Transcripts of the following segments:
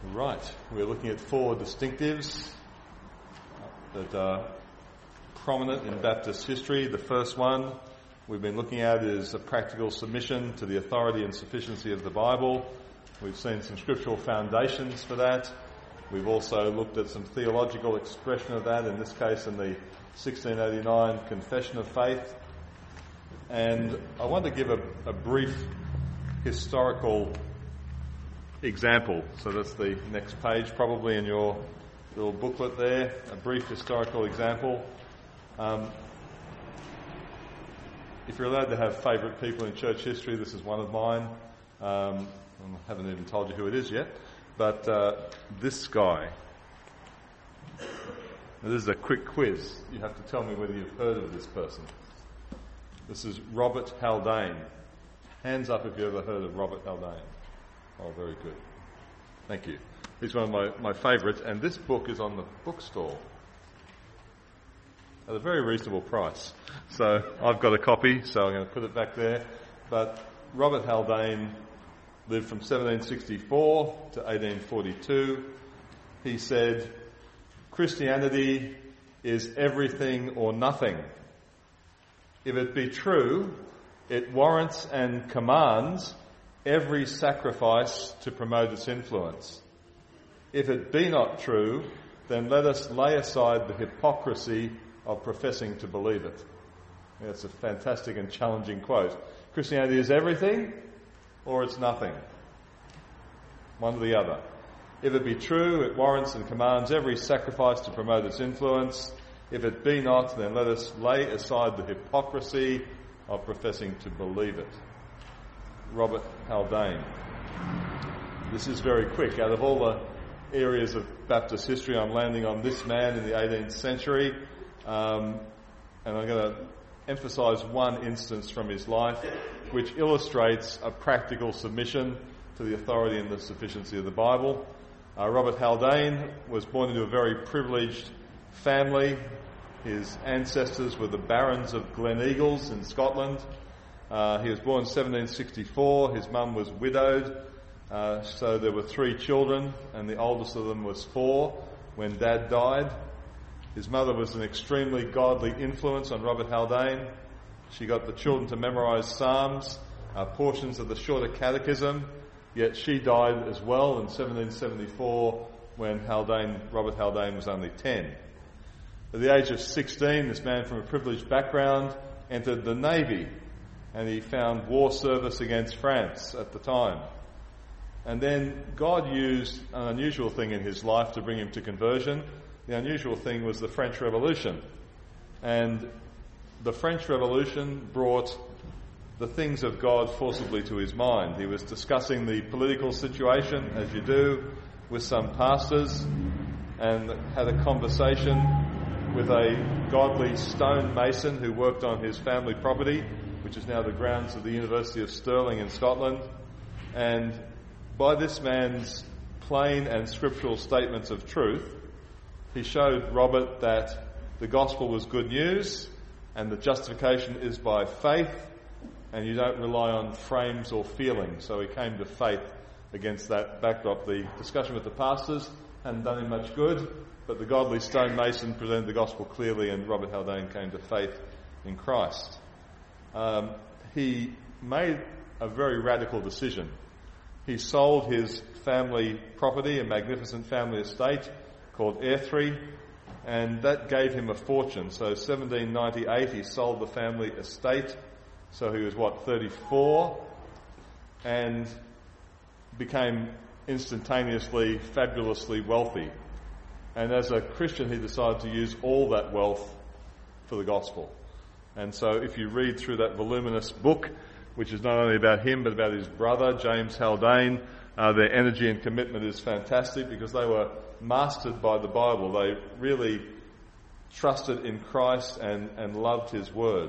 Right, we're looking at four distinctives that are prominent in Baptist history. The first one we've been looking at is a practical submission to the authority and sufficiency of the Bible. We've seen some scriptural foundations for that. We've also looked at some theological expression of that, in this case in the 1689 Confession of Faith. And I want to give a brief historical example. So that's the next page, probably in your little booklet there, a brief historical example. If you're allowed to have favourite people in church history, this is one of mine. I haven't even told you who it is yet, but this guy. Now, this is a quick quiz. You have to tell me whether you've heard of this person. This is Robert Haldane. Hands up if you ever heard of Robert Haldane. Oh, very good. Thank you. He's one of my favourites, and this book is on the bookstall at a very reasonable price. So I've got a copy, so I'm going to put it back there. But Robert Haldane lived from 1764 to 1842. He said, "Christianity is everything or nothing. If it be true, it warrants and commands every sacrifice to promote its influence. If it be not true, then let us lay aside the hypocrisy of professing to believe it." That's a fantastic and challenging quote. Christianity is everything or it's nothing. One or the other. If it be true, it warrants and commands every sacrifice to promote its influence. If it be not, then let us lay aside the hypocrisy of professing to believe it. Robert Haldane. This is very quick. Out of all the areas of Baptist history, I'm landing on this man in the 18th century, and I'm going to emphasise one instance from his life which illustrates a practical submission to the authority and the sufficiency of the Bible. Robert Haldane was born into a very privileged family. His ancestors were the Barons of Gleneagles in Scotland. He was born in 1764. His mum was widowed, so there were 3 children, and the oldest of them was 4 when Dad died. His mother was an extremely godly influence on Robert Haldane. She got the children to memorise Psalms, portions of the Shorter Catechism, yet she died as well in 1774 when Robert Haldane was only 10. At the age of 16, this man from a privileged background entered the Navy, and he found war service against France at the time. And then God used an unusual thing in his life to bring him to conversion. The unusual thing was the French Revolution. And the French Revolution brought the things of God forcibly to his mind. He was discussing the political situation, as you do, with some pastors, and had a conversation with a godly stonemason who worked on his family property, which is now the grounds of the University of Stirling in Scotland. And by this man's plain and scriptural statements of truth, he showed Robert that the gospel was good news and the justification is by faith, and you don't rely on frames or feelings. So he came to faith against that backdrop. The discussion with the pastors hadn't done him much good, but the godly stonemason presented the gospel clearly, and Robert Haldane came to faith in Christ. He made a very radical decision. He sold his family property, a magnificent family estate called Airthry, and that gave him a fortune. So 1798 he sold the family estate, so he was 34, and became instantaneously, fabulously wealthy. And as a Christian he decided to use all that wealth for the gospel. And so if you read through that voluminous book, which is not only about him but about his brother, James Haldane, their energy and commitment is fantastic because they were mastered by the Bible. They really trusted in Christ and loved his word.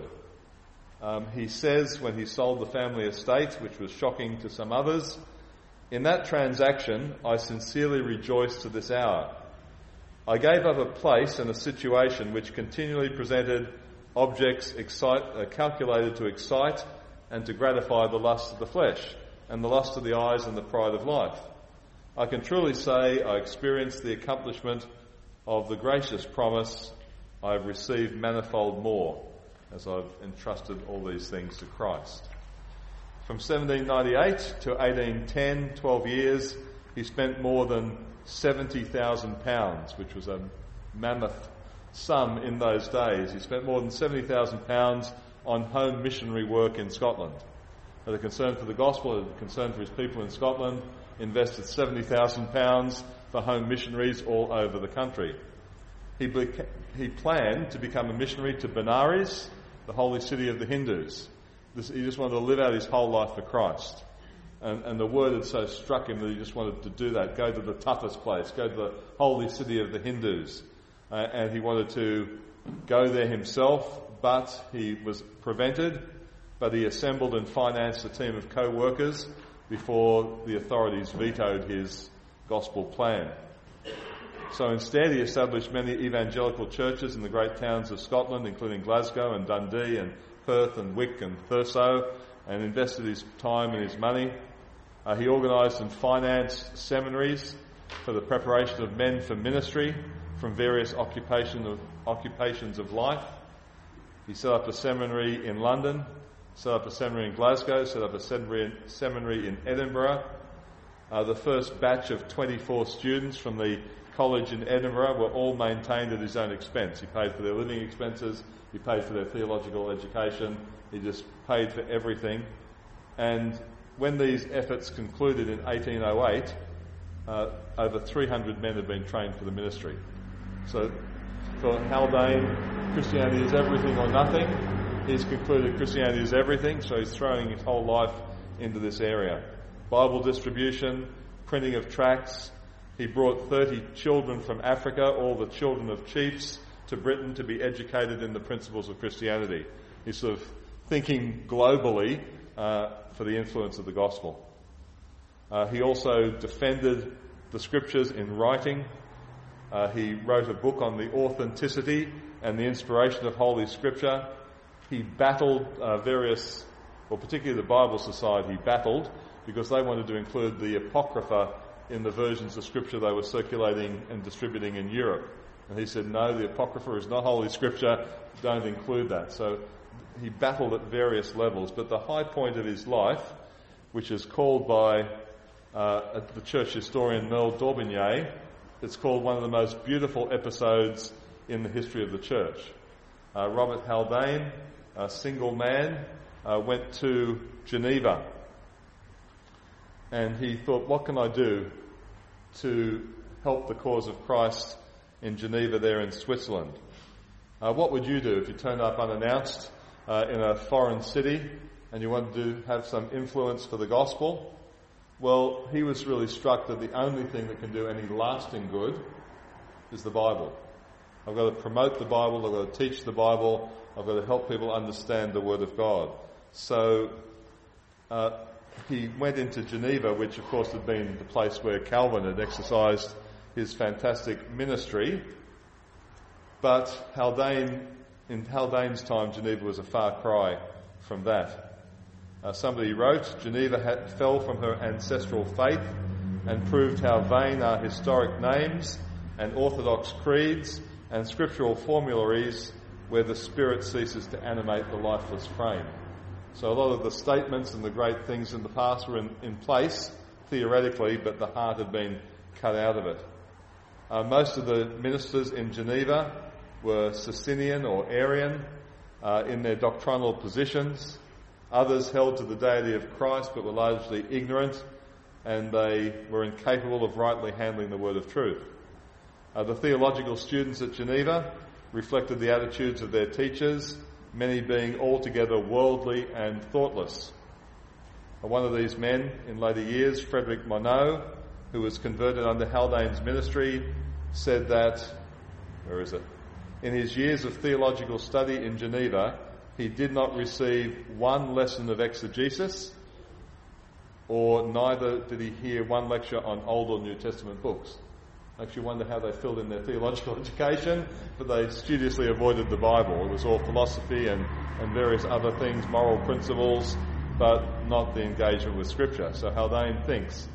He says when he sold the family estate, which was shocking to some others, "In that transaction I sincerely rejoice to this hour. I gave up a place and a situation which continually presented objects calculated to excite and to gratify the lust of the flesh and the lust of the eyes and the pride of life. I can truly say I experienced the accomplishment of the gracious promise, I have received manifold more, as I've entrusted all these things to Christ. From 1798 to 1810, 12 years, he spent more than £70,000, which was a mammoth sum in those days. He spent more than £70,000 on home missionary work in Scotland. Had a concern for the gospel, had a concern for his people in Scotland, invested £70,000 for home missionaries all over the country. He planned to become a missionary to Benares, the holy city of the Hindus. He just wanted to live out his whole life for Christ. And the word had so struck him that he just wanted to do that, go to the toughest place, go to the holy city of the Hindus. And he wanted to go there himself, but he was prevented. But he assembled and financed a team of co-workers before the authorities vetoed his gospel plan. So instead he established many evangelical churches in the great towns of Scotland, including Glasgow and Dundee and Perth and Wick and Thurso, and invested his time and his money. He organised and financed seminaries for the preparation of men for ministry from various occupations of life. He set up a seminary in London, set up a seminary in Glasgow, set up a seminary in Edinburgh. The first batch of 24 students from the college in Edinburgh were all maintained at his own expense. He paid for their living expenses, he paid for their theological education, he just paid for everything. And when these efforts concluded in 1808, over 300 men had been trained for the ministry. So for Haldane, Christianity is everything or nothing. He's concluded Christianity is everything, so he's throwing his whole life into this area. Bible distribution, printing of tracts. He brought 30 children from Africa, all the children of chiefs, to Britain to be educated in the principles of Christianity. He's sort of thinking globally for the influence of the gospel. He also defended the scriptures in writing. He wrote a book on the authenticity and the inspiration of Holy Scripture. He battled particularly the Bible Society, he battled because they wanted to include the Apocrypha in the versions of Scripture they were circulating and distributing in Europe. And he said, no, the Apocrypha is not Holy Scripture, don't include that. So he battled at various levels. But the high point of his life, which is called by the church historian Merle D'Aubigné, it's called one of the most beautiful episodes in the history of the church. Robert Haldane, a single man, went to Geneva, and he thought, what can I do to help the cause of Christ in Geneva there in Switzerland? What would you do if you turned up unannounced in a foreign city and you wanted to have some influence for the gospel? Well, he was really struck that the only thing that can do any lasting good is the Bible. I've got to promote the Bible, I've got to teach the Bible, I've got to help people understand the Word of God. So he went into Geneva, which of course had been the place where Calvin had exercised his fantastic ministry. But in Haldane's time, Geneva was a far cry from that. Somebody wrote, Geneva fell from her ancestral faith and proved how vain are historic names and orthodox creeds and scriptural formularies where the spirit ceases to animate the lifeless frame. So a lot of the statements and the great things in the past were in place, theoretically, but the heart had been cut out of it. Most of the ministers in Geneva were Socinian or Arian in their doctrinal positions. Others held to the deity of Christ but were largely ignorant, and they were incapable of rightly handling the word of truth. The theological students at Geneva reflected the attitudes of their teachers, many being altogether worldly and thoughtless. One of these men in later years, Frederick Monod, who was converted under Haldane's ministry, said that, in his years of theological study in Geneva, he did not receive one lesson of exegesis, or neither did he hear one lecture on Old or New Testament books. Makes you wonder how they filled in their theological education, but they studiously avoided the Bible. It was all philosophy and various other things, moral principles, but not the engagement with Scripture. So Haldane thinks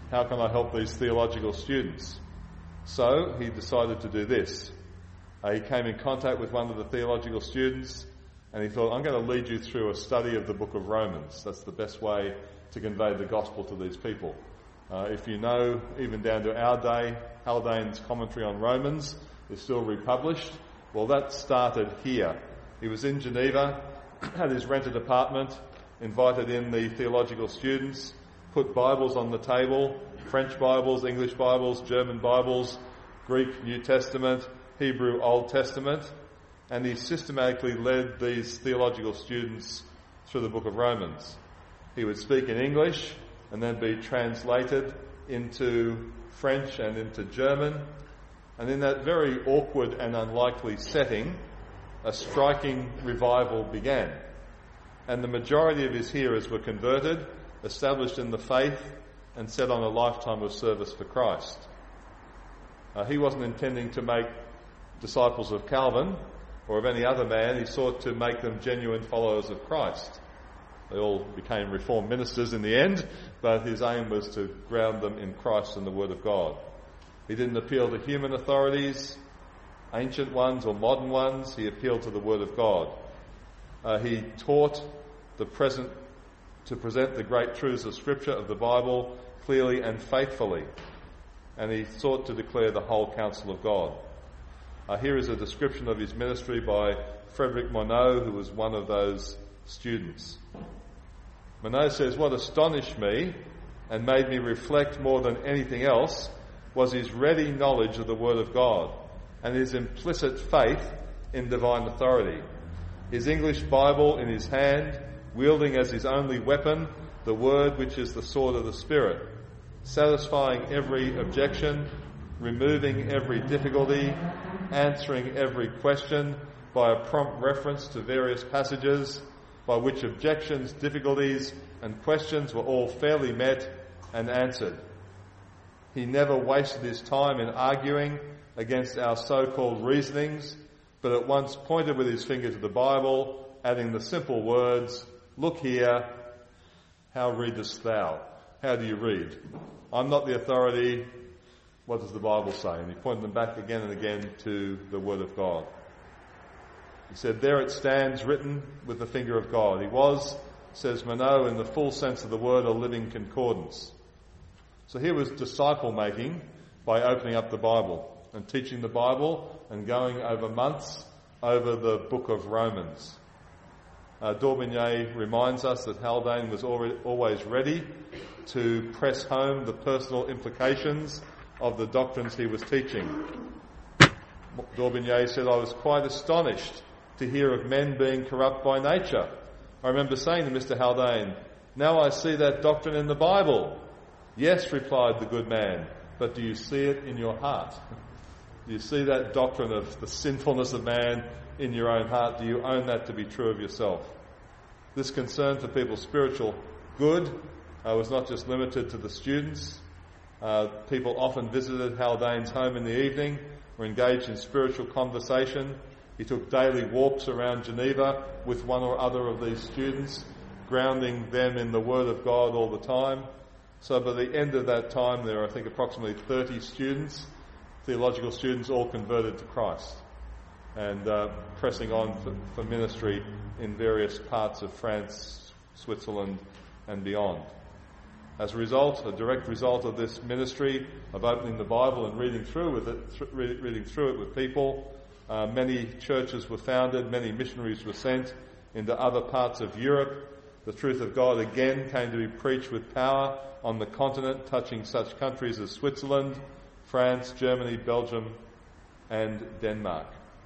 How can I help these theological students? So he decided to do this. He came in contact with one of the theological students and he thought, I'm going to lead you through a study of the book of Romans. That's the best way to convey the gospel to these people. If you know, even down to our day, Haldane's commentary on Romans is still republished. Well, that started here. He was in Geneva, had his rented apartment, invited in the theological students, put Bibles on the table, French Bibles, English Bibles, German Bibles, Greek New Testament, Hebrew Old Testament, and he systematically led these theological students through the book of Romans. He would speak in English and then be translated into French and into German. And in that very awkward and unlikely setting, a striking revival began. And the majority of his hearers were converted, established in the faith, and set on a lifetime of service for Christ. He wasn't intending to make disciples of Calvin or of any other man. He sought to make them genuine followers of Christ. They all became Reformed ministers in the end, but his aim was to ground them in Christ and the Word of God. He didn't appeal to human authorities, ancient ones or modern ones. He appealed to the Word of God. He taught to present the great truths of Scripture, of the Bible, clearly and faithfully. And he sought to declare the whole counsel of God. Here is a description of his ministry by Frederick Monod, who was one of those students. Monod says, "What astonished me and made me reflect more than anything else was his ready knowledge of the Word of God and his implicit faith in divine authority. His English Bible in his hand, wielding as his only weapon the Word which is the sword of the Spirit, satisfying every objection, removing every difficulty, answering every question by a prompt reference to various passages, by which objections, difficulties and questions were all fairly met and answered. He never wasted his time in arguing against our so-called reasonings, but at once pointed with his finger to the Bible, adding the simple words, 'Look here, how readest thou?' How do you read? I'm not the authority. What does the Bible say?" And he pointed them back again and again to the Word of God. He said, "There it stands written with the finger of God." He was, says Monod, in the full sense of the word, a living concordance. So here was disciple making by opening up the Bible and teaching the Bible and going over months over the book of Romans. D'Aubigné reminds us that Haldane was always ready to press home the personal implications of the doctrines he was teaching. D'Aubigné said, "I was quite astonished to hear of men being corrupt by nature. I remember saying to Mr. Haldane, 'Now I see that doctrine in the Bible.' 'Yes,' replied the good man, 'but do you see it in your heart? Do you see that doctrine of the sinfulness of man in your own heart? Do you own that to be true of yourself?' This concern for people's spiritual good was not just limited to the students. People often visited Haldane's home in the evening, were engaged in spiritual conversation. He took daily walks around Geneva with one or other of these students, grounding them in the Word of God all the time. So by the end of that time, there were, I think, approximately 30 students, theological students, all converted to Christ and pressing on for ministry in various parts of France, Switzerland and beyond. As a result, a direct result of this ministry of opening the Bible and reading through it with people, many churches were founded, many missionaries were sent into other parts of Europe. The truth of God again came to be preached with power on the continent, touching such countries as Switzerland, France, Germany, Belgium and Denmark.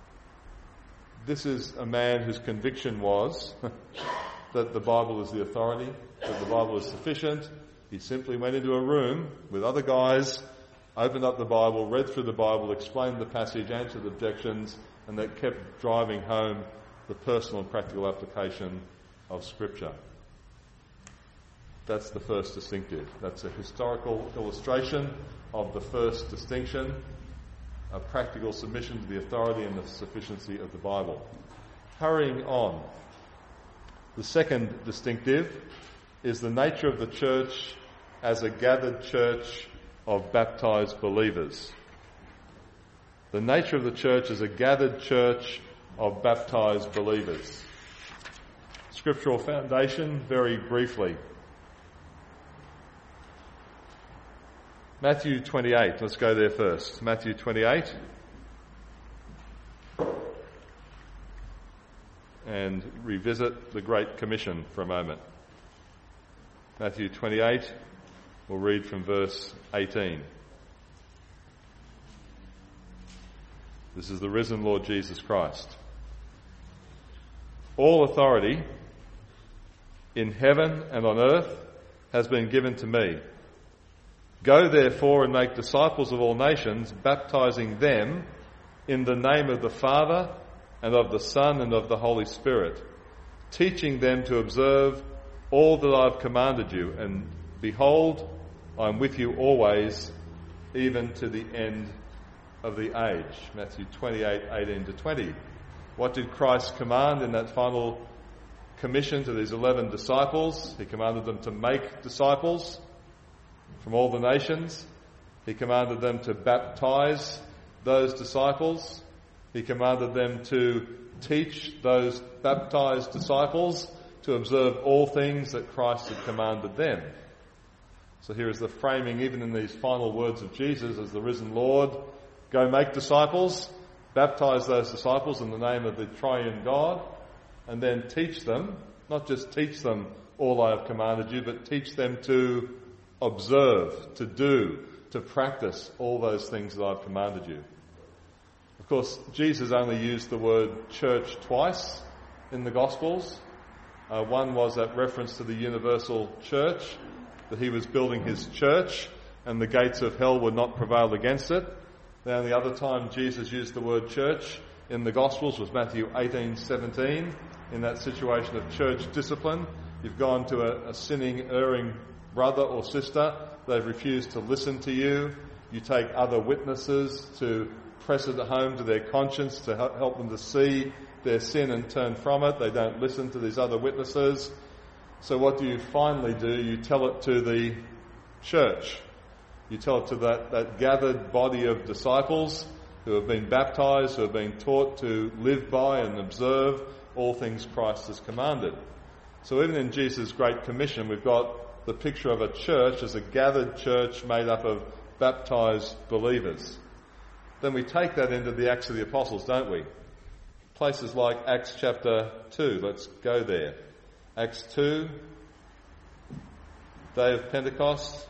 This is a man whose conviction was that the Bible is the authority, that the Bible is sufficient. He simply went into a room with other guys, opened up the Bible, read through the Bible, explained the passage, answered objections, and that kept driving home the personal and practical application of Scripture. That's the first distinctive. That's a historical illustration of the first distinction, a practical submission to the authority and the sufficiency of the Bible. Hurrying on, the second distinctive is the nature of the church as a gathered church of baptized believers. The nature of the church is a gathered church of baptized believers. Scriptural foundation, very briefly. Matthew 28, let's go there first. Matthew 28. And revisit the Great Commission for a moment. Matthew 28, we'll read from verse 18. This is the risen Lord Jesus Christ. All authority in heaven and on earth has been given to me. Go therefore and make disciples of all nations, baptizing them in the name of the Father and of the Son and of the Holy Spirit, teaching them to observe all that I have commanded you. And behold, I am with you always, even to the end of the age. Matthew 28, 18 to 20. What did Christ command in that final commission to these 11 disciples? He commanded them to make disciples from all the nations. He commanded them to baptize those disciples. He commanded them to teach those baptized disciples to observe all things that Christ had commanded them. So here is the framing, even in these final words of Jesus as the risen Lord. Go make disciples, baptize those disciples in the name of the triune God, and then teach them, not just teach them all I have commanded you, but teach them to observe, to do, to practice all those things that I've commanded you. Of course, Jesus only used the word church twice in the Gospels. One was that reference to the universal church, that he was building his church and the gates of hell would not prevail against it. Then the other time Jesus used the word church in the Gospels was Matthew 18:17, in that situation of church discipline. You've gone to a sinning, erring brother or sister. They've refused to listen to you. You take other witnesses to press it home to their conscience, to help them to see their sin and turn from it. They don't listen to these other witnesses. So what do you finally do? You tell it to the church. You tell it to that gathered body of disciples who have been baptized, who have been taught to live by and observe all things Christ has commanded. So even in Jesus' Great Commission, we've got the picture of a church as a gathered church made up of baptized believers. Then we take that into the Acts of the Apostles, don't we? Places like Acts chapter 2. Let's go there. Acts 2, day of Pentecost.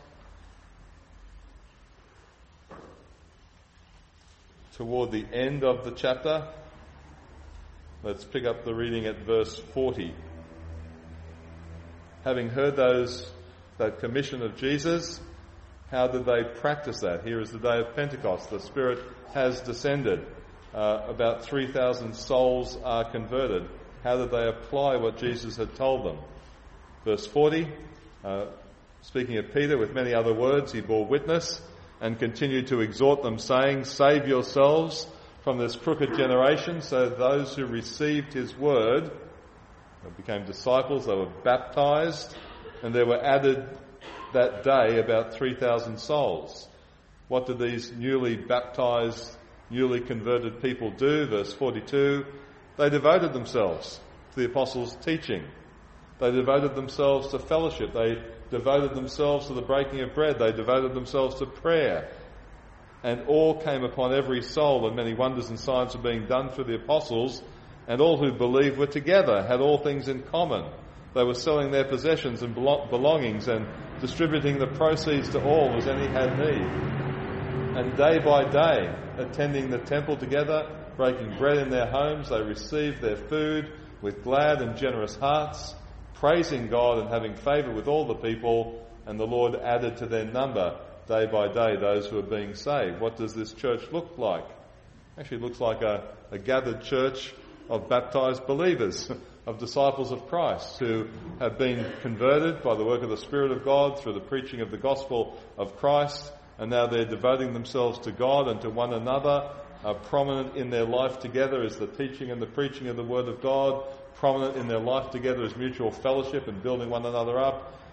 Toward the end of the chapter, let's pick up the reading at verse 40. Having heard that commission of Jesus, how did they practice that? Here is the day of Pentecost. The Spirit has descended. About 3,000 souls are converted. How did they apply what Jesus had told them? Verse 40, speaking of Peter, with many other words, he bore witness and continued to exhort them, saying, save yourselves from this crooked generation. So those who received his word became disciples, they were baptized, and there were added that day about 3,000 souls. What did these newly baptized, newly converted people do? Verse 42, they devoted themselves to the apostles' teaching. They devoted themselves to fellowship. They devoted themselves to the breaking of bread. They devoted themselves to prayer. And all came upon every soul, and many wonders and signs were being done through the apostles, and all who believed were together, had all things in common. They were selling their possessions and belongings and distributing the proceeds to all as any had need. And day by day, attending the temple together, breaking bread in their homes, they received their food with glad and generous hearts, praising God and having favour with all the people, and the Lord added to their number day by day those who are being saved. What does this church look like? Actually, it looks like a gathered church of baptized believers, of disciples of Christ who have been converted by the work of the Spirit of God through the preaching of the gospel of Christ, and now they're devoting themselves to God and to one another. Prominent in their life together is the teaching and the preaching of the Word of God. Prominent in their life together is mutual fellowship and building one another up.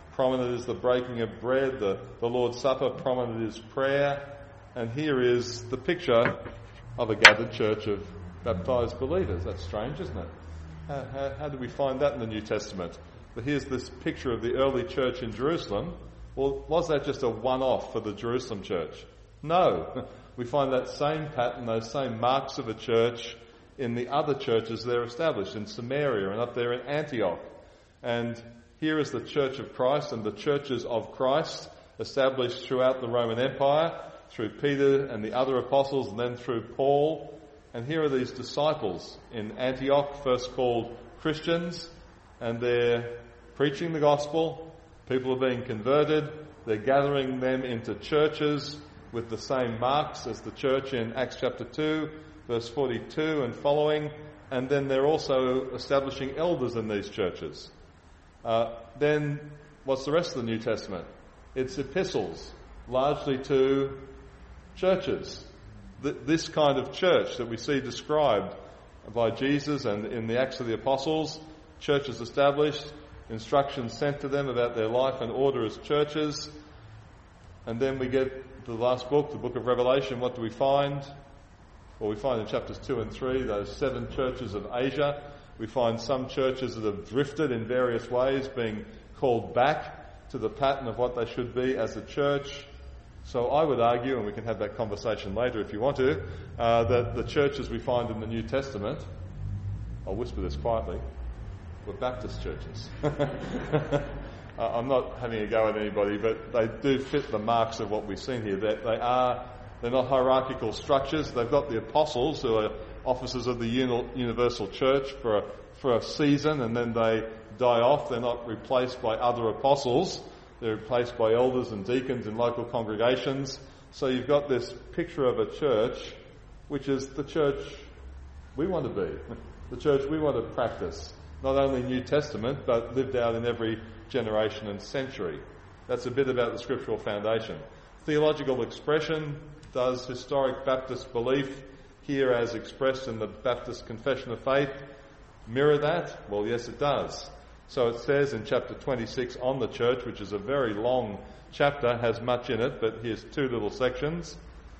prominent is the breaking of bread, the Lord's Supper, prominent is prayer, and here is the picture of a gathered church of baptised believers. That's strange, isn't it? How do we find that in the New Testament? But here's this picture of the early church in Jerusalem. Well, was that just a one-off for the Jerusalem church? No. We find that same pattern, those same marks of a church in the other churches they're established, in Samaria and up there in Antioch. And here is the Church of Christ and the churches of Christ established throughout the Roman Empire, through Peter and the other apostles, and then through Paul. And here are these disciples in Antioch, first called Christians, and they're preaching the gospel. People are being converted. They're gathering them into churches with the same marks as the church in Acts chapter 2, verse 42 and following. And then they're also establishing elders in these churches. Then what's the rest of the New Testament? It's epistles, largely to churches. This kind of church that we see described by Jesus and in the Acts of the Apostles, churches established, instructions sent to them about their life and order as churches. And then we get to the last book, the book of Revelation. What do we find? Well, we find in chapters 2 and 3 those 7 churches of Asia. We find some churches that have drifted in various ways, being called back to the pattern of what they should be as a church. So I would argue, and we can have that conversation later if you want to, that the churches we find in the New Testament, I'll whisper this quietly, were Baptist churches. I'm not having a go at anybody, but they do fit the marks of what we've seen here. They're not hierarchical structures. They've got the apostles, who are officers of the universal church for a season, and then they die off. They're not replaced by other apostles. They're replaced by elders and deacons in local congregations. So you've got this picture of a church, which is the church we want to be, the church we want to practice. Not only New Testament, but lived out in every generation and century. That's a bit about the scriptural foundation. Theological expression: does historic Baptist belief, here as expressed in the Baptist Confession of Faith, mirror that? Well, yes, it does. So it says in chapter 26 on the church, which is a very long chapter, has much in it, but here's 2 little sections.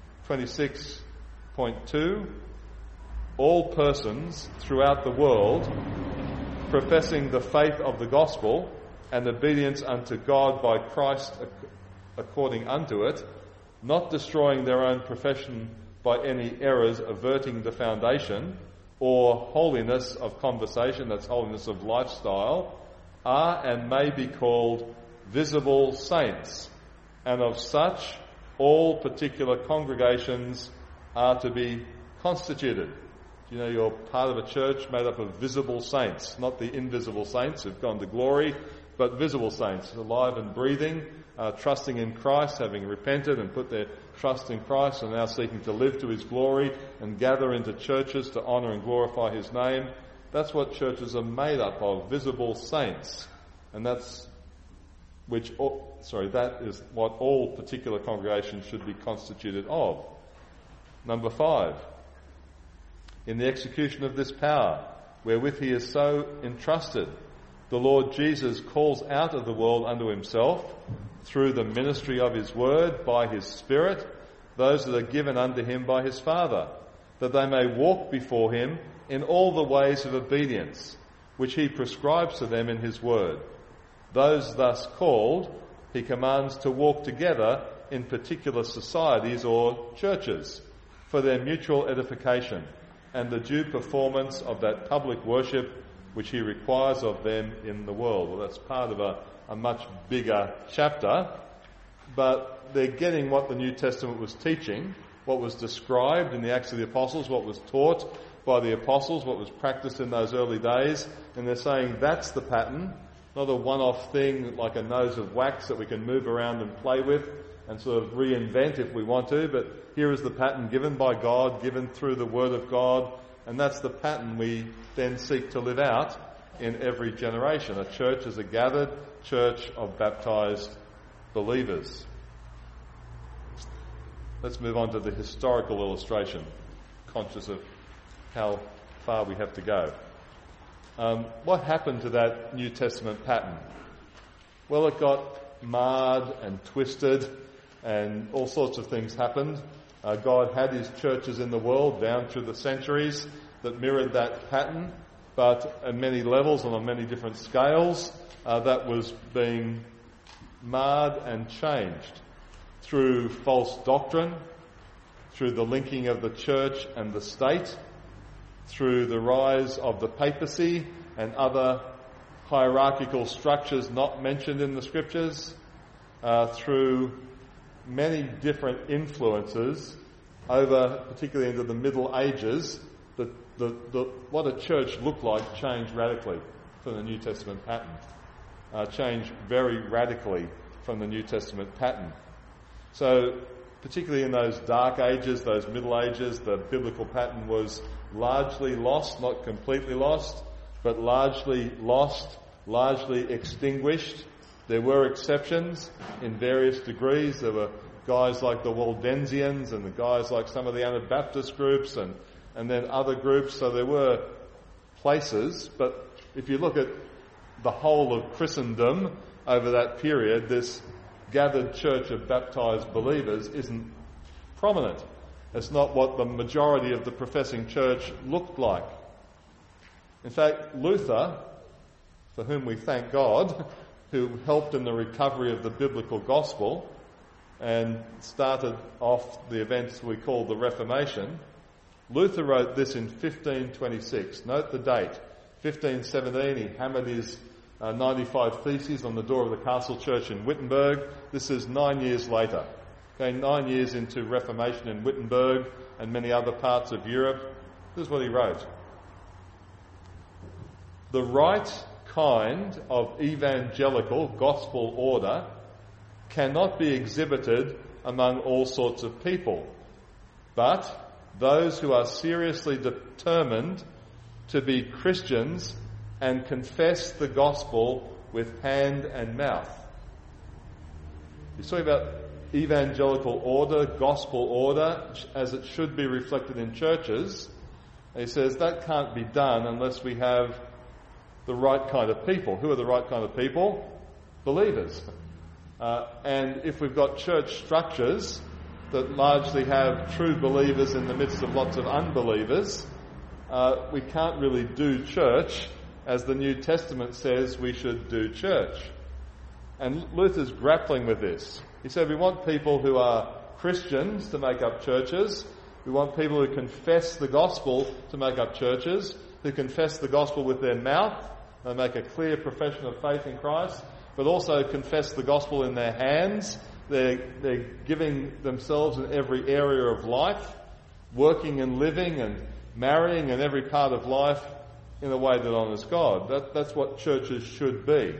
26.2, all persons throughout the world professing the faith of the gospel and obedience unto God by Christ according unto it, not destroying their own profession by any errors averting the foundation, or holiness of conversation, that's holiness of lifestyle, are and may be called visible saints, and of such all particular congregations are to be constituted. You know, you're part of a church made up of visible saints, not the invisible saints who've gone to glory, but visible saints, alive and breathing, trusting in Christ, having repented and put their trust in Christ, and now seeking to live to His glory and gather into churches to honour and glorify His name. That's what churches are made up of, visible saints. And that is what all particular congregations should be constituted of. Number 5. In the execution of this power, wherewith He is so entrusted, the Lord Jesus calls out of the world unto Himself, through the ministry of His word, by His Spirit, those that are given unto Him by His Father, that they may walk before Him in all the ways of obedience, which He prescribes to them in His word. Those thus called, He commands to walk together in particular societies or churches, for their mutual edification and the due performance of that public worship which He requires of them in the world. Well, that's part of a much bigger chapter, but they're getting what the New Testament was teaching, what was described in the Acts of the Apostles, what was taught by the Apostles, what was practiced in those early days, and they're saying that's the pattern, not a one-off thing like a nose of wax that we can move around and play with and sort of reinvent if we want to, but here is the pattern given by God, given through the Word of God, and that's the pattern we then seek to live out in every generation. A church is a gathered church of baptised believers. Let's move on to the historical illustration, conscious of how far we have to go. What happened to that New Testament pattern? Well, it got marred and twisted, and all sorts of things happened. God had his churches in the world down through the centuries that mirrored that pattern, but at many levels and on many different scales, that was being marred and changed through false doctrine, through the linking of the church and the state, through the rise of the papacy and other hierarchical structures not mentioned in the scriptures, through many different influences over, particularly into the Middle Ages. What a church looked like changed radically from the New Testament pattern. Changed very radically from the New Testament pattern. So, particularly in those dark ages, those Middle Ages, the biblical pattern was largely lost, not completely lost, but largely lost, largely extinguished. There were exceptions in various degrees. There were guys like the Waldensians and the guys like some of the Anabaptist groups and then other groups. So there were places, but if you look at the whole of Christendom over that period, this gathered church of baptised believers isn't prominent. It's not what the majority of the professing church looked like. In fact, Luther, for whom we thank God, who helped in the recovery of the biblical gospel and started off the events we call the Reformation, Luther wrote this in 1526. Note the date. 1517, he hammered his 95 Theses on the door of the Castle Church in Wittenberg. This is 9 years later. Okay, 9 years into Reformation in Wittenberg and many other parts of Europe. This is what he wrote. The right kind of evangelical gospel order cannot be exhibited among all sorts of people, but those who are seriously determined to be Christians and confess the gospel with hand and mouth. He's talking about evangelical order, gospel order, as it should be reflected in churches. And he says that can't be done unless we have the right kind of people. Who are the right kind of people? Believers. And if we've got church structures that largely have true believers in the midst of lots of unbelievers, we can't really do church as the New Testament says we should do church. And Luther's grappling with this. He said we want people who are Christians to make up churches. We want people who confess the gospel to make up churches, who confess the gospel with their mouth and make a clear profession of faith in Christ, but also confess the gospel in their hands. They're giving themselves in every area of life, working and living and marrying in every part of life in a way that honours God. That's what churches should be.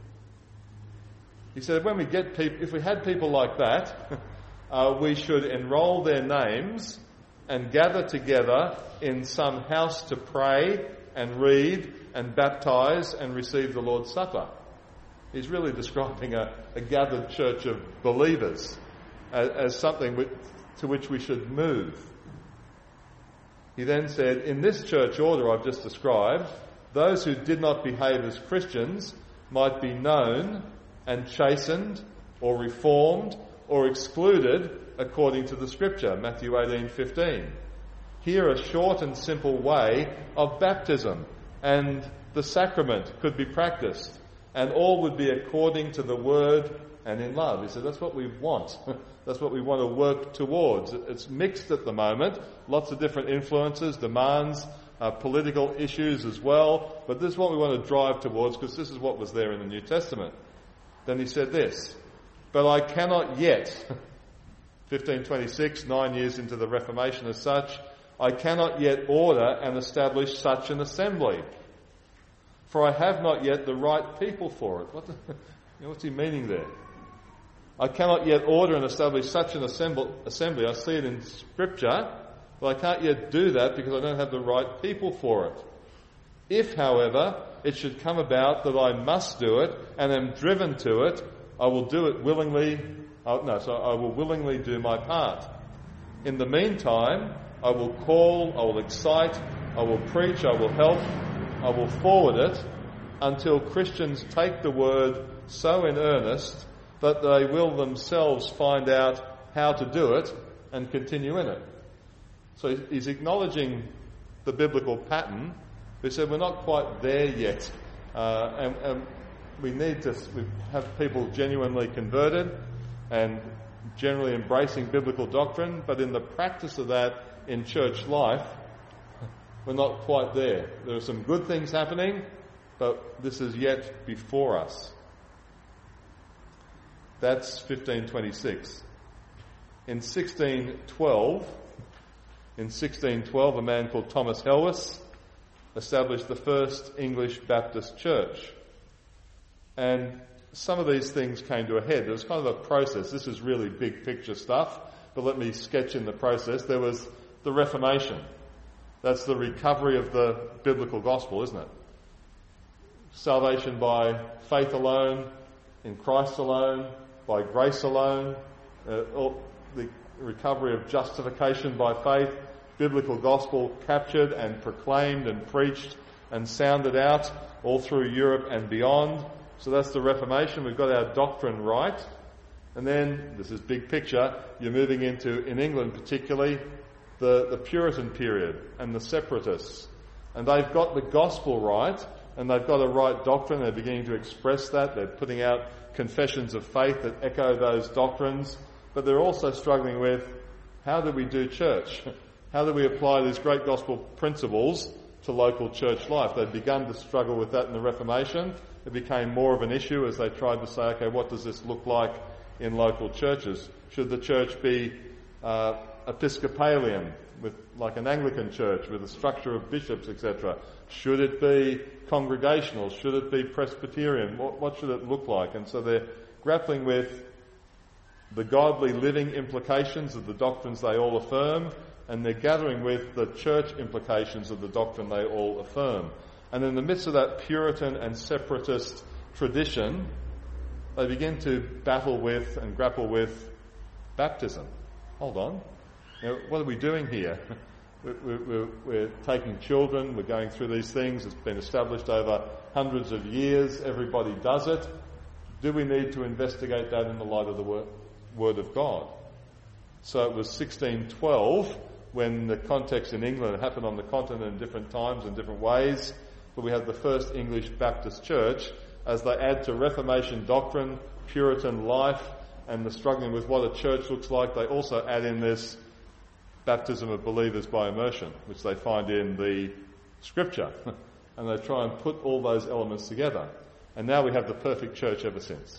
He said when we get people, if we had people like that, we should enrol their names and gather together in some house to pray and read and baptise and receive the Lord's Supper. He's really describing a gathered church of believers as something to which we should move. He then said, in this church order I've just described, those who did not behave as Christians might be known and chastened or reformed or excluded according to the scripture, Matthew 18:15. Here a short and simple way of baptism and the sacrament could be practiced, and all would be according to the word and in love. He said that's what we want. That's what we want to work towards. It's mixed at the moment, lots of different influences, demands, political issues as well, but this is what we want to drive towards because this is what was there in the New Testament. Then he said this, but I cannot yet, 1526, 9 years into the Reformation as such, I cannot yet order and establish such an assembly, for I have not yet the right people for it. What's he meaning there? I cannot yet order and establish such an assembly. I see it in Scripture, but I can't yet do that because I don't have the right people for it. If, however, it should come about that I must do it and am driven to it, I will do it willingly. I will willingly do my part. In the meantime, I will call, I will excite, I will preach, I will help, I will forward it, until Christians take the word so in earnest that they will themselves find out how to do it and continue in it. So he's acknowledging the biblical pattern. He said we're not quite there yet, and we need to have people genuinely converted and generally embracing biblical doctrine, but in the practice of that in church life, we're not quite there. There are some good things happening, but this is yet before us. That's 1526. In 1612, a man called Thomas Helwys established the first English Baptist church. And some of these things came to a head. There was kind of a process. This is really big picture stuff, but let me sketch in the process. There was the Reformation. That's the recovery of the biblical gospel, isn't it? Salvation by faith alone, in Christ alone, by grace alone, the recovery of justification by faith, biblical gospel captured and proclaimed and preached and sounded out all through Europe and beyond. So that's the Reformation. We've got our doctrine right. And then, this is big picture, you're moving into, in England particularly, the Puritan period and the separatists. And they've got the gospel right, and they've got a right doctrine. They're beginning to express that. They're putting out confessions of faith that echo those doctrines. But they're also struggling with, how do we do church? How do we apply these great gospel principles to local church life? They'd begun to struggle with that in the Reformation. It became more of an issue as they tried to say, okay, what does this look like in local churches? Should the church be Episcopalian, like an Anglican church, with a structure of bishops, etc.? Should it be congregational? Should it be Presbyterian? What should it look like? And so they're grappling with the godly living implications of the doctrines they all affirm, and they're gathering with the church implications of the doctrine they all affirm. And in the midst of that Puritan and separatist tradition, they begin to battle with and grapple with baptism. Hold on. What are we doing here? We're taking children, we're going through these things, it's been established over hundreds of years, everybody does it. Do we need to investigate that in the light of the Word of God? So it was 1612 when the context in England happened on the continent in different times and different ways, but we had the first English Baptist church. As they add to Reformation doctrine, Puritan life, and the struggling with what a church looks like, they also add in this baptism of believers by immersion, which they find in the Scripture. And they try and put all those elements together. And now we have the perfect church ever since.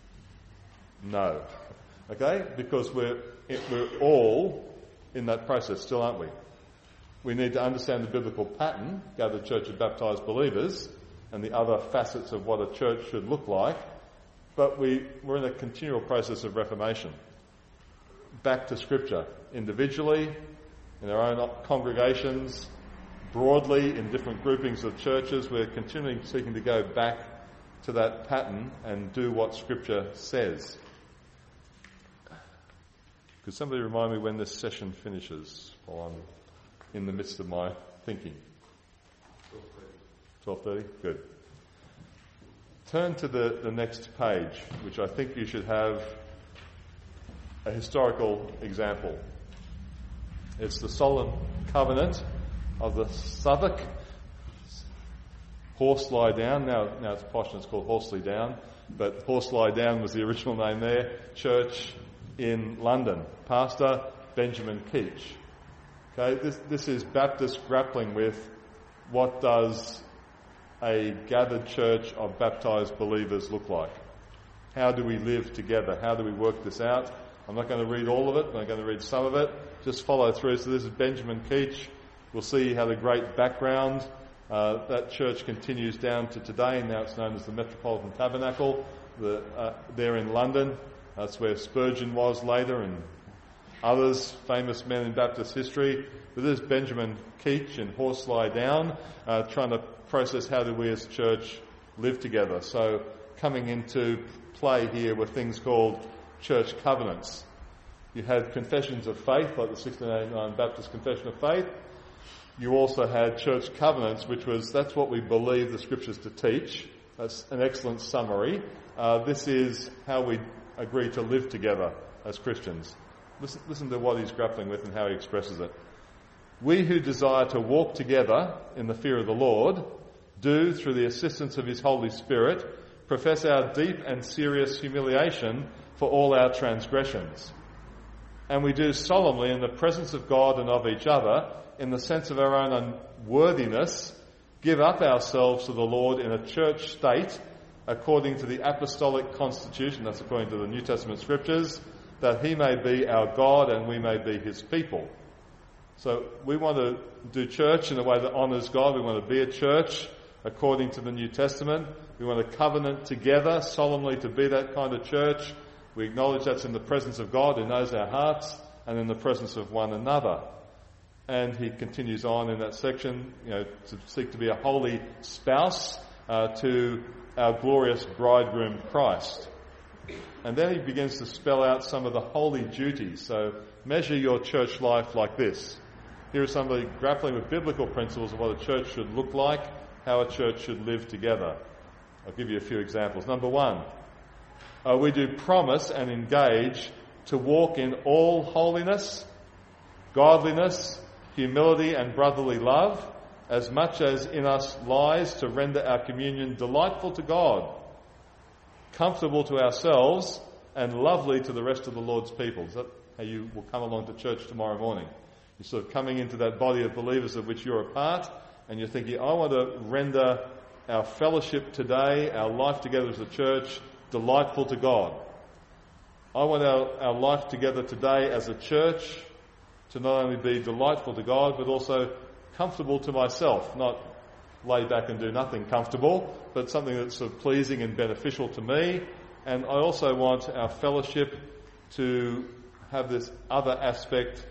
No. Okay? Because we're all in that process still, aren't we? We need to understand the biblical pattern, gathered church of baptised believers, and the other facets of what a church should look like. But we're in a continual process of reformation. Back to Scripture, individually, in our own congregations, broadly, in different groupings of churches. We're continually seeking to go back to that pattern and do what Scripture says. Could somebody remind me when this session finishes while I'm in the midst of my thinking? 12:30? Good. Turn to the next page, which I think you should have a historical example. It's the solemn covenant of the Southwark Horsley Down. Now it's posh and it's called Horsley Down, but Horsley Down was the original name there. Church in London. Pastor Benjamin Keach. Okay, this is Baptists grappling with what does a gathered church of baptised believers look like? How do we live together? How do we work this out? I'm not going to read all of it, I'm going to read some of it. Just follow through. So this is Benjamin Keach. We'll see he had a great background. That church continues down to today. Now it's known as the Metropolitan Tabernacle. There in London. That's where Spurgeon was later and others, famous men in Baptist history. But this is Benjamin Keach in Horsley Down, trying to process how do we as church live together. So coming into play here were things called church covenants. You had confessions of faith, like the 1689 Baptist Confession of Faith. You also had church covenants, that's what we believe the scriptures to teach. That's an excellent summary. This is how we agree to live together as Christians. Listen to what he's grappling with and how he expresses it. We who desire to walk together in the fear of the Lord do, through the assistance of his Holy Spirit, profess our deep and serious humiliation for all our transgressions. And we do solemnly in the presence of God and of each other, in the sense of our own unworthiness, give up ourselves to the Lord in a church state, according to the apostolic constitution, that's according to the New Testament scriptures, that he may be our God and we may be his people. So we want to do church in a way that honours God. We want to be a church according to the New Testament. We want to covenant together solemnly to be that kind of church. We acknowledge that's in the presence of God who knows our hearts and in the presence of one another. And he continues on in that section, to seek to be a holy spouse to our glorious bridegroom Christ. And then he begins to spell out some of the holy duties. So measure your church life like this. Here is somebody grappling with biblical principles of what a church should look like, how a church should live together. I'll give you a few examples. Number one, we do promise and engage to walk in all holiness, godliness, humility and brotherly love, as much as in us lies to render our communion delightful to God, comfortable to ourselves, and lovely to the rest of the Lord's people. Is that how you will come along to church tomorrow morning? You're sort of coming into that body of believers of which you're a part, and you're thinking, I want to render our fellowship today, our life together as a church, delightful to God. I want our life together today as a church to not only be delightful to God, but also comfortable to myself, not lay back and do nothing comfortable, but something that's sort of pleasing and beneficial to me. And I also want our fellowship to have this other aspect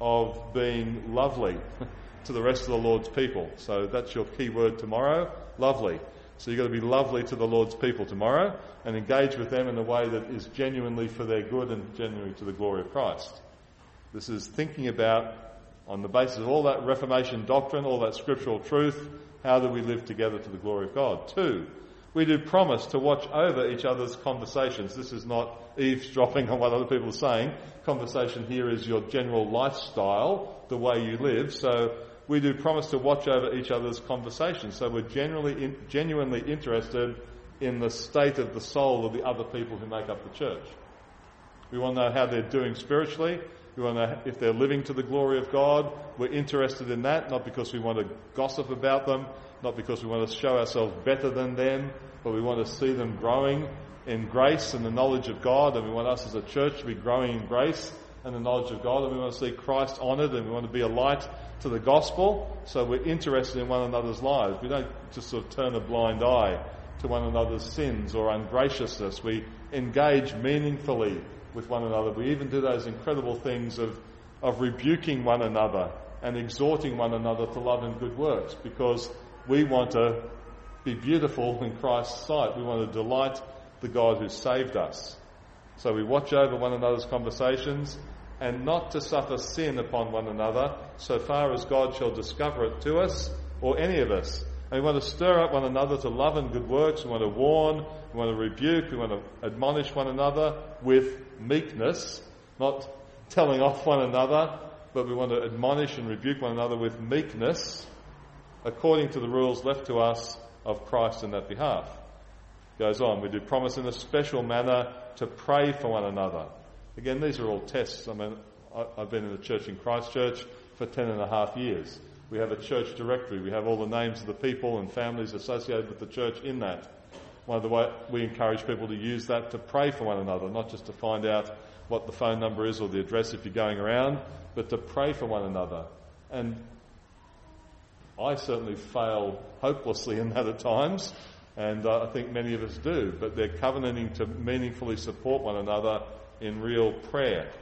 of being lovely to the rest of the Lord's people. So that's your key word tomorrow, lovely. So you've got to be lovely to the Lord's people tomorrow and engage with them in a way that is genuinely for their good and genuinely to the glory of Christ. This is thinking about, on the basis of all that Reformation doctrine, all that scriptural truth, how do we live together to the glory of God? 2, we do promise to watch over each other's conversations. This is not eavesdropping on what other people are saying. Conversation here is your general lifestyle, the way you live. So we do promise to watch over each other's conversations. So we're genuinely interested in the state of the soul of the other people who make up the church. We want to know how they're doing spiritually. We want to know if they're living to the glory of God. We're interested in that, not because we want to gossip about them, not because we want to show ourselves better than them, but we want to see them growing in grace and the knowledge of God, and we want us as a church to be growing in grace and the knowledge of God, and we want to see Christ honoured, and we want to be a light to the gospel. So we're interested in one another's lives. We don't just sort of turn a blind eye to one another's sins or ungraciousness. We engage meaningfully with one another. We even do those incredible things of rebuking one another and exhorting one another to love and good works, because we want to be beautiful in Christ's sight. We want to delight the God who saved us. So we watch over one another's conversations, and not to suffer sin upon one another, so far as God shall discover it to us, or any of us. And we want to stir up one another to love and good works. We want to warn, we want to rebuke, we want to admonish one another with meekness, not telling off one another, but we want to admonish and rebuke one another with meekness, according to the rules left to us of Christ in that behalf. Goes on, we do promise in a special manner to pray for one another. Again, these are all tests. I mean, I've been in the church in Christchurch for 10.5 years. We have a church directory. We have all the names of the people and families associated with the church in that. One of the ways we encourage people to use that to pray for one another, not just to find out what the phone number is or the address if you're going around, but to pray for one another. And I certainly fail hopelessly in that at times, and I think many of us do, but they're covenanting to meaningfully support one another in real prayer.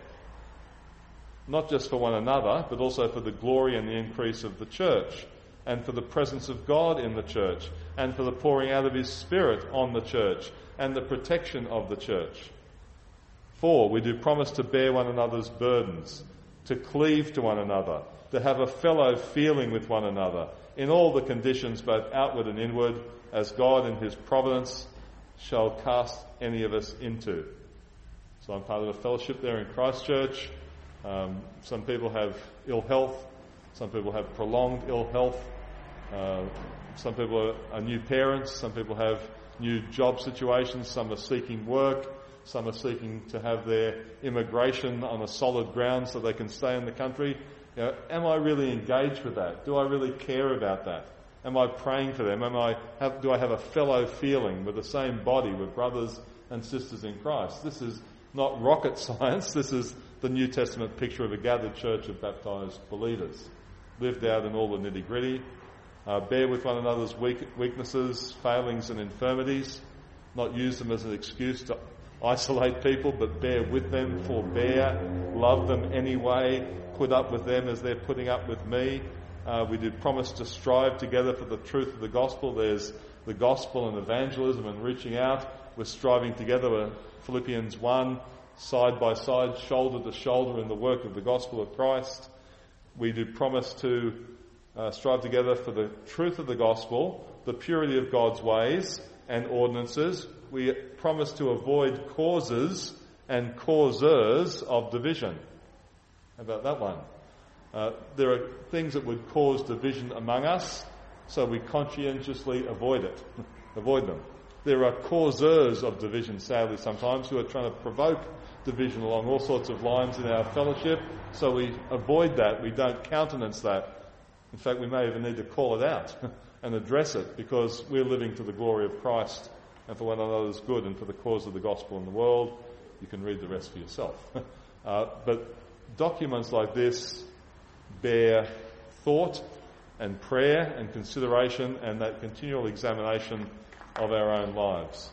Not just for one another, but also for the glory and the increase of the church, and for the presence of God in the church, and for the pouring out of His Spirit on the church, and the protection of the church. 4, we do promise to bear one another's burdens, to cleave to one another, to have a fellow feeling with one another, in all the conditions, both outward and inward, as God in his providence shall cast any of us into. So I'm part of a fellowship there in Christchurch. Some people have ill health. Some people have prolonged ill health. Some people are new parents. Some people have new job situations. Some are seeking work. Some are seeking to have their immigration on a solid ground so they can stay in the country. Am I really engaged with that? Do I really care about that? Am I praying for them? Do I have a fellow feeling with the same body, with brothers and sisters in Christ? This is not rocket science. This is the New Testament picture of a gathered church of baptised believers, lived out in all the nitty-gritty. Bear with one another's weaknesses, failings and infirmities. Not use them as an excuse to isolate people, but bear with them, forbear, love them anyway, put up with them as they're putting up with me. We do promise to strive together for the truth of the gospel. There's the gospel and evangelism and reaching out. We're striving together with Philippians 1, side by side, shoulder to shoulder in the work of the gospel of Christ. We do promise to strive together for the truth of the gospel, the purity of God's ways and ordinances. We promise to avoid causes and causers of division. How about that one? There are things that would cause division among us, so we conscientiously avoid them. There are causers of division, sadly, sometimes, who are trying to provoke division along all sorts of lines in our fellowship, so we avoid that. We don't countenance that. In fact, we may even need to call it out and address it, because we're living to the glory of Christ and for one another's good and for the cause of the gospel in the world. You can read the rest for yourself. But documents like this bear thought and prayer and consideration and that continual examination of our own lives.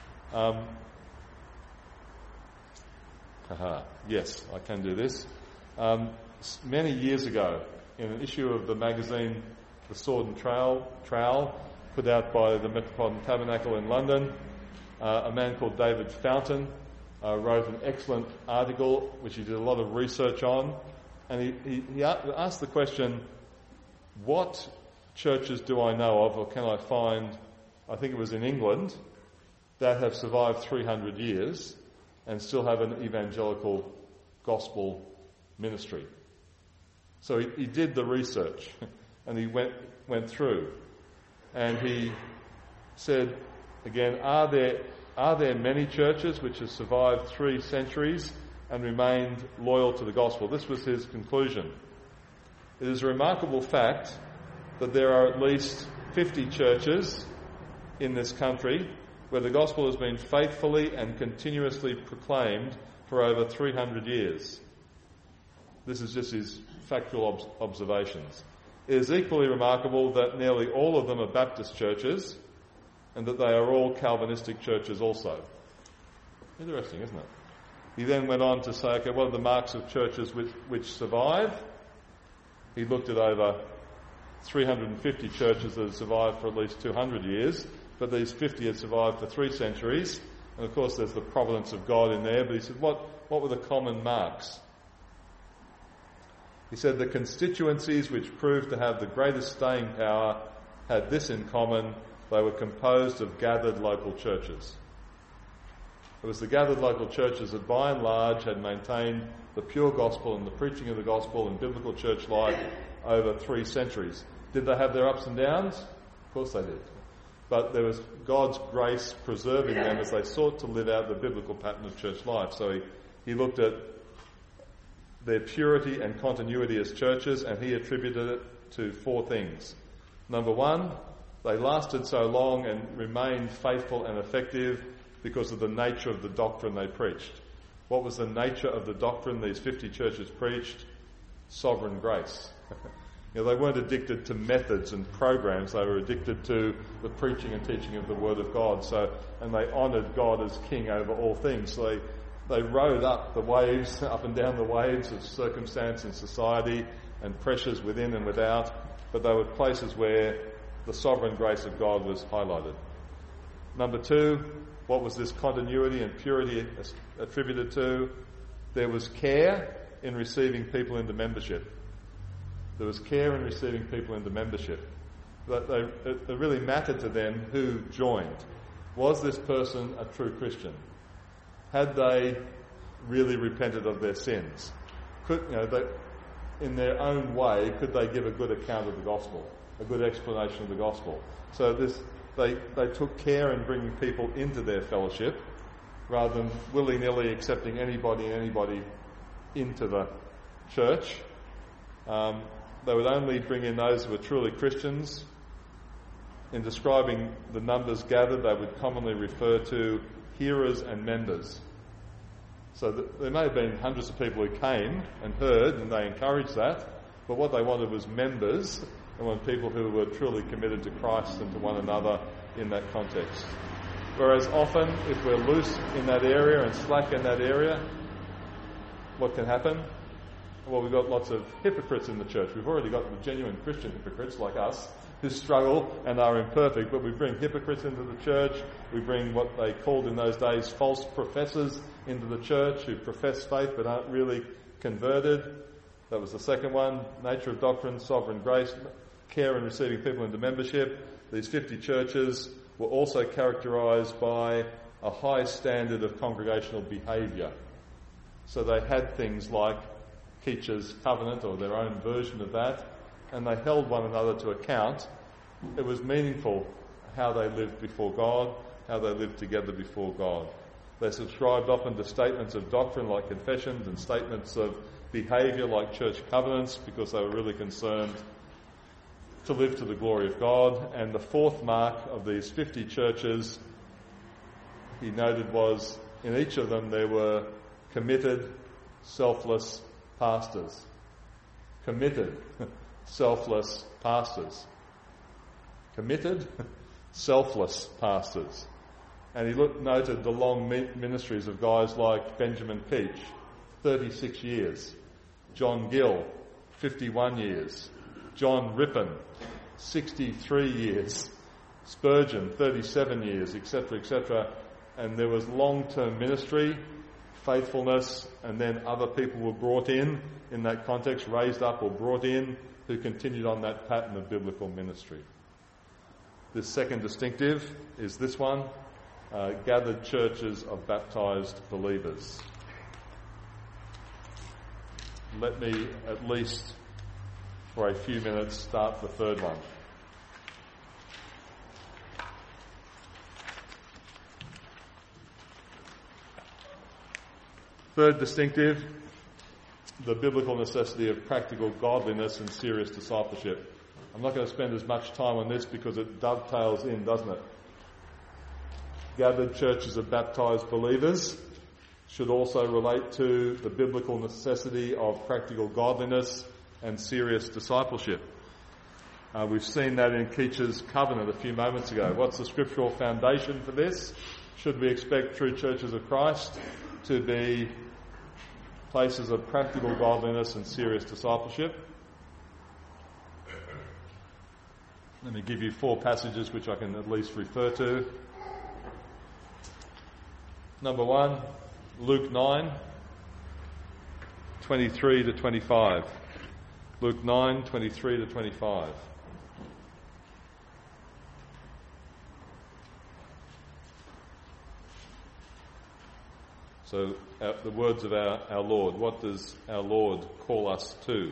Yes, I can do this. Many years ago, in an issue of the magazine The Sword and Trowel, put out by the Metropolitan Tabernacle in London, a man called David Fountain wrote an excellent article which he did a lot of research on, and he asked the question, what churches do I know of, or can I find, I think it was in England, that have survived 300 years and still have an evangelical gospel ministry? So he did the research and he went through, and he said, again, are there many churches which have survived 3 centuries and remained loyal to the gospel? This was his conclusion. It is a remarkable fact that there are at least 50 churches in this country where the gospel has been faithfully and continuously proclaimed for over 300 years. This is just his factual observations. It is equally remarkable that nearly all of them are Baptist churches and that they are all Calvinistic churches also. Interesting, isn't it? He then went on to say, okay, what are the marks of churches which survive? He looked at over 350 churches that have survived for at least 200 years, but these 50 had survived for 3 centuries. And of course there's the providence of God in there, but he said, what were the common marks? He said the constituencies which proved to have the greatest staying power had this in common: they were composed of gathered local churches. It was the gathered local churches that by and large had maintained the pure gospel and the preaching of the gospel and biblical church life over 3 centuries. Did they have their ups and downs? Of course they did. But there was God's grace preserving them as they sought to live out the biblical pattern of church life. So he looked at their purity and continuity as churches, and he attributed it to 4 things. Number 1, they lasted so long and remained faithful and effective because of the nature of the doctrine they preached. What was the nature of the doctrine these 50 churches preached? Sovereign grace. They weren't addicted to methods and programs. They were addicted to the preaching and teaching of the Word of God. And they honoured God as King over all things. So they rode up and down the waves of circumstance and society and pressures within and without. But they were places where the sovereign grace of God was highlighted. Number 2, what was this continuity and purity attributed to? There was care in receiving people into membership. There was care in receiving people into membership. It really mattered to them who joined. Was this person a true Christian? Had they really repented of their sins? In their own way, could they give a good account of the gospel, a good explanation of the gospel? So they took care in bringing people into their fellowship rather than willy-nilly accepting anybody into the church. They would only bring in those who were truly Christians. In describing the numbers gathered, they would commonly refer to hearers and members. So there may have been hundreds of people who came and heard, and they encouraged that, but what they wanted was members, and wanted people who were truly committed to Christ and to one another in that context. Whereas often, if we're loose in that area and slack in that area, what can happen? Well, we've got lots of hypocrites in the church. We've already got the genuine Christian hypocrites like us who struggle and are imperfect, but we bring hypocrites into the church. We bring what they called in those days false professors into the church who profess faith but aren't really converted. That was the second one. Nature of doctrine, sovereign grace, care in receiving people into membership. These 50 churches were also characterised by a high standard of congregational behaviour. So they had things like Keach's Covenant, or their own version of that, and they held one another to account. It was meaningful how they lived before God, how they lived together before God. They subscribed often to statements of doctrine like confessions and statements of behaviour like church covenants because they were really concerned to live to the glory of God. And the fourth mark of these 50 churches, he noted, was in each of them there were committed, selfless pastors. Committed, selfless pastors. Committed, selfless pastors. And he noted the long ministries of guys like Benjamin Keach, 36 years. John Gill, 51 years. John Rippon, 63 years. Spurgeon, 37 years, etc., etc. And there was long-term ministry, faithfulness, and then other people were brought in that context, raised up or brought in, who continued on that pattern of biblical ministry. The second distinctive is this one, gathered churches of baptised believers. Let me, at least for a few minutes, start the third one. Third distinctive, the biblical necessity of practical godliness and serious discipleship. I'm not going to spend as much time on this because it dovetails in, doesn't it? Gathered churches of baptised believers should also relate to the biblical necessity of practical godliness and serious discipleship. We've seen that in Keach's Covenant a few moments ago. What's the scriptural foundation for this? Should we expect true churches of Christ to be places of practical godliness and serious discipleship? Let me give you 4 passages which I can at least refer to. Number 1, Luke 9, 23 to 25. Luke 9, 23 to 25. So the words of our Lord. What does our Lord call us to?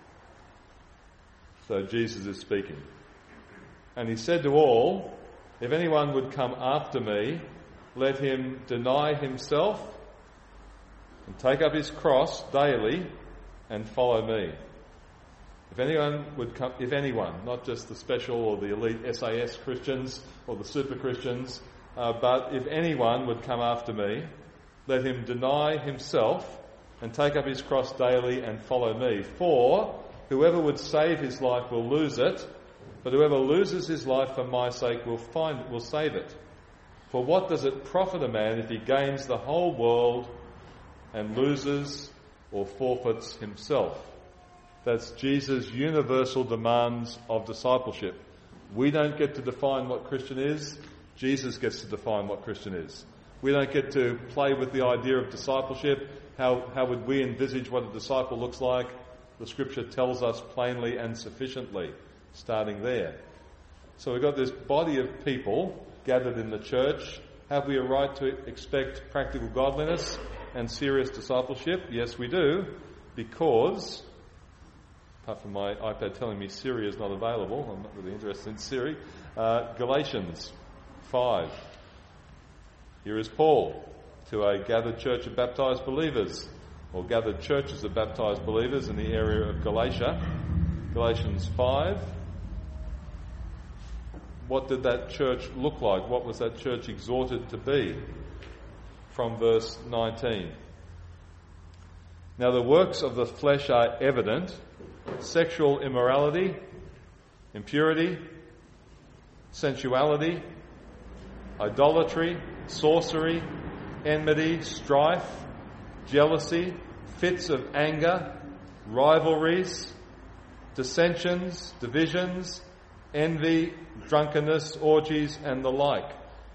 So Jesus is speaking. And he said to all, if anyone would come after me, let him deny himself and take up his cross daily and follow me. If anyone, not just the special or the elite SAS Christians or the super Christians, but if anyone would come after me, let him deny himself and take up his cross daily and follow me. For whoever would save his life will lose it, but whoever loses his life for my sake will save it. For what does it profit a man if he gains the whole world and loses or forfeits himself? That's Jesus' universal demands of discipleship. We don't get to define what Christian is. Jesus gets to define what Christian is. We don't get to play with the idea of discipleship. How would we envisage what a disciple looks like? The Scripture tells us plainly and sufficiently, starting there. So we've got this body of people gathered in the church. Have we a right to expect practical godliness and serious discipleship? Yes, we do, because, apart from my iPad telling me Siri is not available, I'm not really interested in Siri, Galatians 5. Here is Paul to a gathered church of baptised believers, or gathered churches of baptised believers in the area of Galatia. Galatians 5. What did that church look like? What was that church exhorted to be? From verse 19. Now the works of the flesh are evident: sexual immorality, impurity, sensuality, idolatry, sorcery, enmity, strife, jealousy, fits of anger, rivalries, dissensions, divisions, envy, drunkenness, orgies, and the like.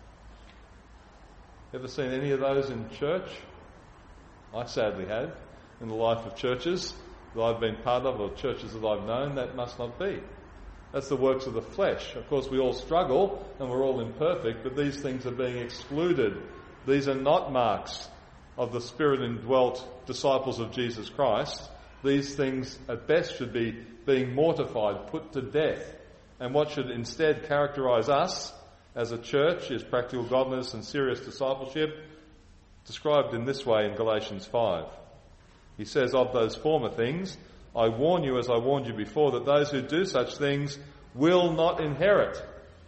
Ever seen any of those in church? I sadly have, in the life of churches that I've been part of, or churches that I've known. That must not be. That's the works of the flesh. Of course, we all struggle and we're all imperfect, but these things are being excluded. These are not marks of the Spirit-indwelt disciples of Jesus Christ. These things at best should be being mortified, put to death. And what should instead characterise us as a church is practical godliness and serious discipleship, described in this way in Galatians 5. He says, of those former things, I warn you, as I warned you before, that those who do such things will not inherit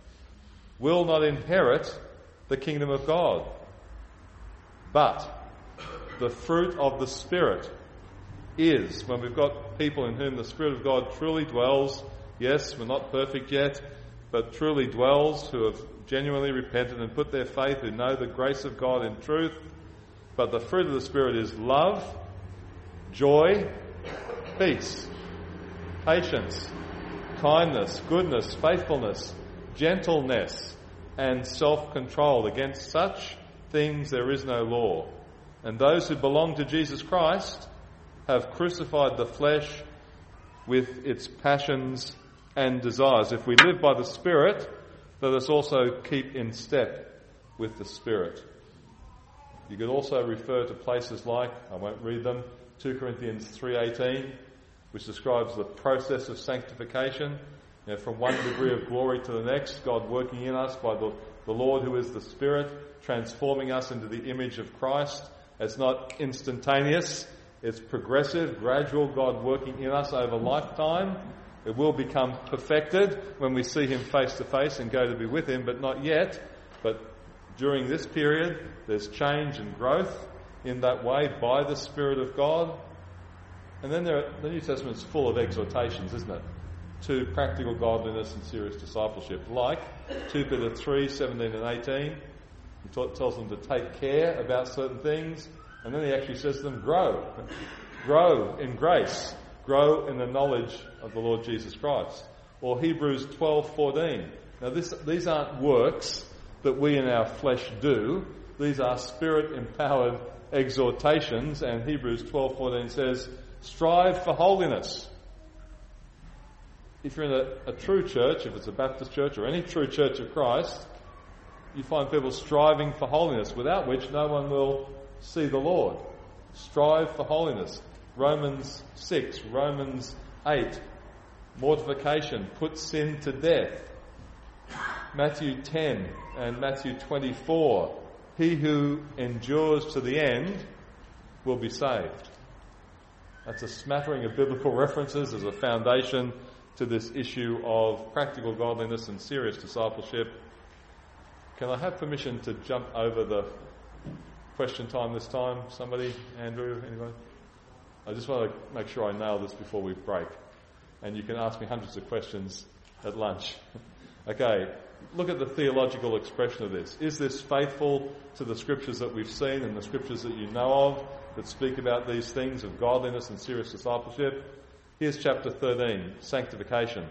the kingdom of God. But the fruit of the Spirit is, when we've got people in whom the Spirit of God truly dwells. Yes, we're not perfect yet, but truly dwells, who have genuinely repented and put their faith, who know the grace of God in truth. But the fruit of the Spirit is love, joy, peace, patience, kindness, goodness, faithfulness, gentleness, and self-control. Against such things there is no law. And those who belong to Jesus Christ have crucified the flesh with its passions and desires. If we live by the Spirit, let us also keep in step with the Spirit. You could also refer to places like, I won't read them, 2 Corinthians 3:18, which describes the process of sanctification. From one degree of glory to the next, God working in us by the Lord who is the Spirit, transforming us into the image of Christ. It's not instantaneous, it's progressive, gradual, God working in us over lifetime. It will become perfected when we see Him face to face and go to be with Him, but not yet. But during this period, there's change and growth in that way by the Spirit of God. And then the New Testament's full of exhortations, isn't it? To practical godliness and serious discipleship. Like 2 Peter 3:17 and 18. He tells them to take care about certain things. And then he actually says to them, grow. Grow in grace. Grow in the knowledge of the Lord Jesus Christ. Or Hebrews 12:14. Now these aren't works that we in our flesh do. These are Spirit-empowered exhortations. And Hebrews 12:14 says, strive for holiness. If you're in a true church, if it's a Baptist church or any true church of Christ, you find people striving for holiness, without which no one will see the Lord. Strive for holiness. Romans 6, Romans 8. Mortification, put sin to death. Matthew 10 and Matthew 24. He who endures to the end will be saved. That's a smattering of biblical references as a foundation to this issue of practical godliness and serious discipleship. Can I have permission to jump over the question time this time? Somebody? Andrew? Anybody? I just want to make sure I nail this before we break. And you can ask me hundreds of questions at lunch. Okay, look at the theological expression of this. Is this faithful to the scriptures that we've seen and the scriptures that you know of that speak about these things of godliness and serious discipleship? Here's chapter 13, sanctification.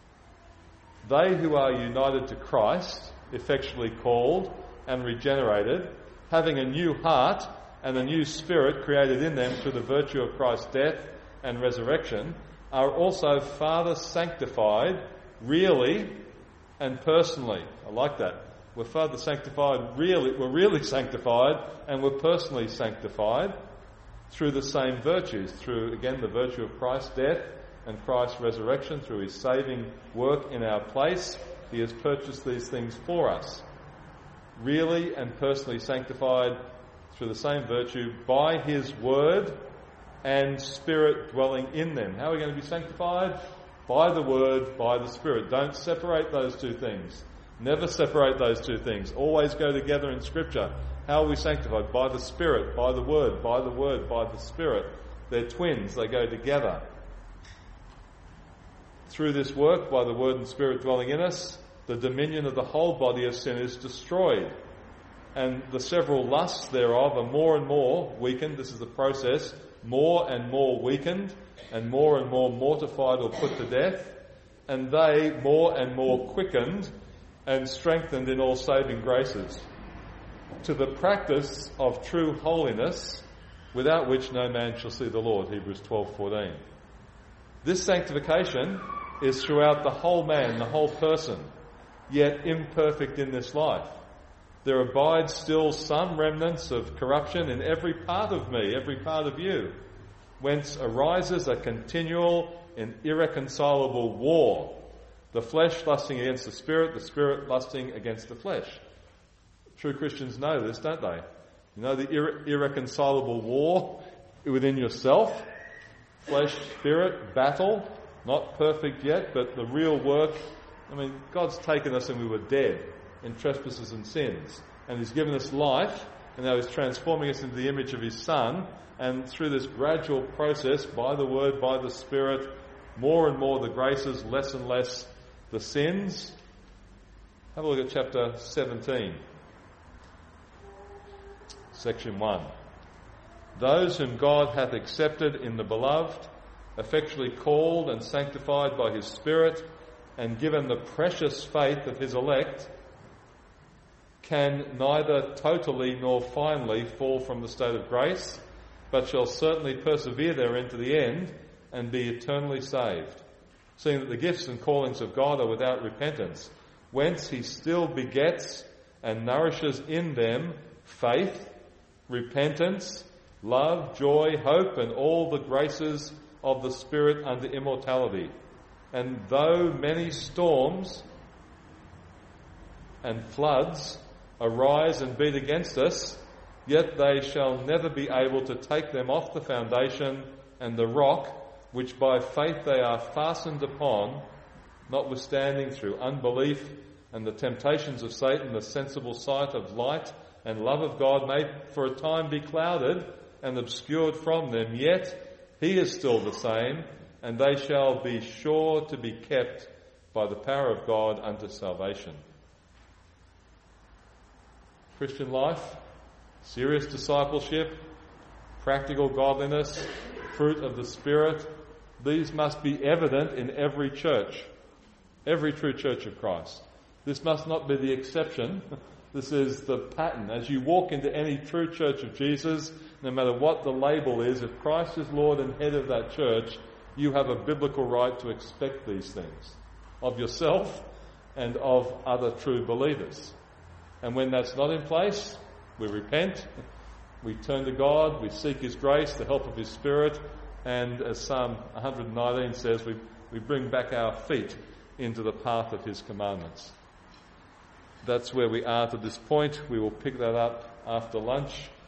They who are united to Christ, effectually called and regenerated, having a new heart and the new spirit created in them through the virtue of Christ's death and resurrection, are also further sanctified really and personally. I like that. We're further sanctified we're really sanctified, and we're personally sanctified through the same virtues, through, again, the virtue of Christ's death and Christ's resurrection, through his saving work in our place. He has purchased these things for us. Really and personally sanctified through the same virtue by his word and Spirit dwelling in them. How are we going to be sanctified? By the word, by the Spirit. Don't separate those two things. Never separate those two things. Always go together in Scripture. How are we sanctified? By the Spirit, by the word, by the word, by the Spirit. They're twins. They go together. Through this work, by the word and Spirit dwelling in us, the dominion of the whole body of sin is destroyed. And the several lusts thereof are more and more weakened. This is the process. More and more weakened, and more mortified or put to death. And they more and more quickened and strengthened in all saving graces, to the practice of true holiness, without which no man shall see the Lord. Hebrews 12:14. This sanctification is throughout the whole man, the whole person, yet imperfect in this life. There abides still some remnants of corruption in every part of me, every part of you, whence arises a continual and irreconcilable war, the flesh lusting against the Spirit lusting against the flesh. True Christians know this, don't they? You know the irreconcilable war within yourself, flesh, spirit, battle, not perfect yet, but the real work. I mean, God's taken us and we were dead in trespasses and sins, and he's given us life, and now he's transforming us into the image of his Son, and through this gradual process, by the word, by the Spirit, more and more the graces, less and less the sins. Have a look at chapter 17, section 1. Those whom God hath accepted in the beloved, effectually called and sanctified by his Spirit, and given the precious faith of his elect, can neither totally nor finally fall from the state of grace, but shall certainly persevere therein to the end, and be eternally saved, seeing that the gifts and callings of God are without repentance, whence he still begets and nourishes in them faith, repentance, love, joy, hope, and all the graces of the Spirit unto immortality. And though many storms and floods arise and beat against us, yet they shall never be able to take them off the foundation and the rock which by faith they are fastened upon, notwithstanding through unbelief and the temptations of Satan, the sensible sight of light and love of God may for a time be clouded and obscured from them, yet he is still the same, and they shall be sure to be kept by the power of God unto salvation. Christian life, serious discipleship, practical godliness, fruit of the Spirit, these must be evident in every church, every true church of Christ. This must not be the exception. This is the pattern. As you walk into any true church of Jesus, no matter what the label is, if Christ is Lord and head of that church, you have a biblical right to expect these things of yourself and of other true believers. And when that's not in place, we repent, we turn to God, we seek his grace, the help of his Spirit, and as Psalm 119 says, we bring back our feet into the path of his commandments. That's where we are to this point. We will pick that up after lunch.